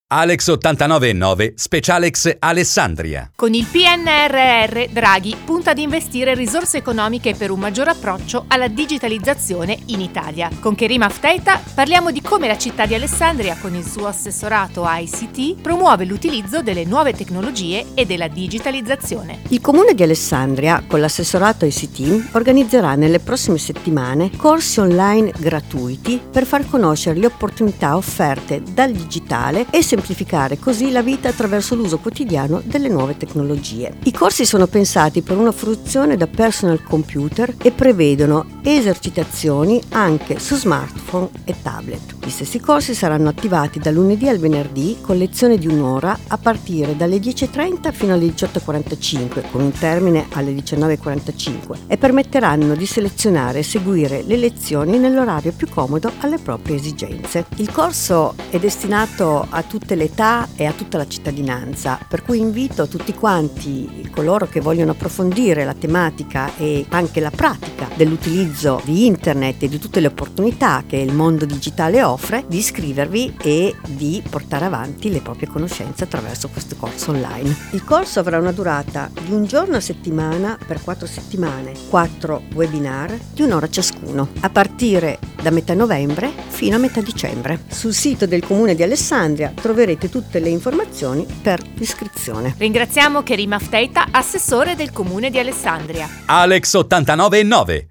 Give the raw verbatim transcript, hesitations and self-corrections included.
Alex ottantanove e nove Specialex Alessandria. Con il P N R R Draghi punta ad investire risorse economiche per un maggior approccio alla digitalizzazione in Italia. Con Kerim Afteta parliamo di come la città di Alessandria, con il suo assessorato I C T, promuove l'utilizzo delle nuove tecnologie e della digitalizzazione. Il Comune di Alessandria, con l'assessorato I C T, organizzerà nelle prossime settimane corsi online gratuiti per far conoscere le opportunità offerte dal digitale e semplificare così la vita attraverso l'uso quotidiano delle nuove tecnologie. I corsi sono pensati per una fruizione da personal computer e prevedono esercitazioni anche su smartphone e tablet. Gli stessi corsi saranno attivati da lunedì al venerdì con lezione di un'ora a partire dalle dieci e trenta fino alle diciotto e quarantacinque, con un termine alle diciannove e quarantacinque, e permetteranno di selezionare e seguire le lezioni nell'orario più comodo alle proprie esigenze. Il corso è destinato a tutte le età e a tutta la cittadinanza, per cui invito tutti quanti coloro che vogliono approfondire la tematica e anche la pratica dell'utilizzo di internet e di tutte le opportunità che il mondo digitale offre, di iscrivervi e di portare avanti le proprie conoscenze attraverso questo corso online. Il corso avrà una durata di un giorno a settimana per quattro settimane, quattro webinar di un'ora ciascuno, a partire da metà novembre fino a metà dicembre. Sul sito del Comune di Alessandria troverete tutte le informazioni per l'iscrizione. Ringraziamo Kerim Afteta, assessore del Comune di Alessandria. Alex ottantanove e nove